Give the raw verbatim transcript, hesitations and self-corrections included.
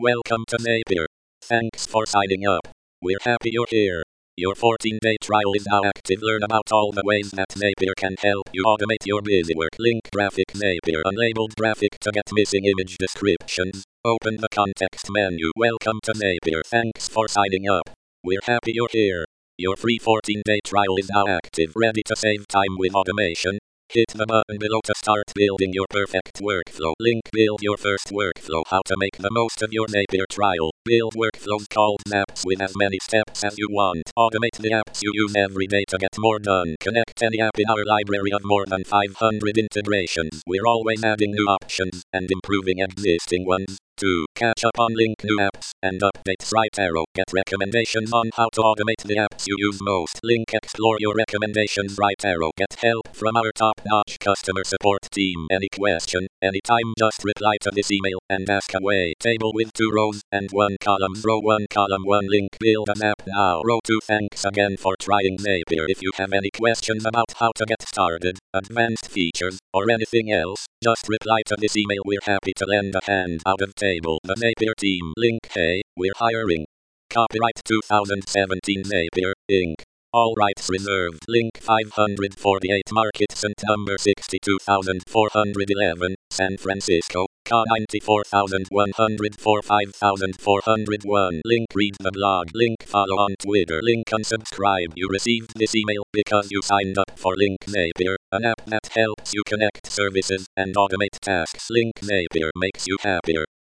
Welcome to Napier. Thanks for signing up. We're happy you're here. Your fourteen day trial is now active. Learn about all the ways that Napier can help you automate your busy work. Link graphic Napier unlabeled graphic to get missing image descriptions. Open the context menu. Welcome to Napier. Thanks for signing up. We're happy you're here. Your free fourteen day trial is now active. Ready to save time with automation? Hit the button below to start building your perfect workflow. Link build your first workflow. How to make the most of your Napier trial. Build workflows called apps with as many steps as you want. Automate the apps you use every day to get more done. Connect any app in our library of more than five hundred integrations. We're always adding new options and improving existing ones. To catch up on Link new apps and updates, right arrow. Get recommendations on how to automate the apps you use most. Link explore your recommendations, right arrow. Get help from our top-notch customer support team. Any question, anytime, just reply to this email and ask away. Table with two rows and one column. Row one, column one. Link build an app now. Row two. Thanks again for trying Napier. If you have any questions about how to get started, advanced features, or anything else, just reply to this email. We're happy to lend a hand out of table. The Napier team. Link. Hey, we're hiring. Copyright two thousand seventeen Napier, Incorporated. All rights reserved. Link five hundred forty-eight Market Cent number sixty-two thousand four hundred eleven, San Francisco. C A ninety-four thousand one hundred four, five thousand four hundred one. Link read the blog. Link follow on Twitter. Link unsubscribe. You received this email because you signed up for Link Napier, an app that helps you connect services and automate tasks. Link Napier makes you happier.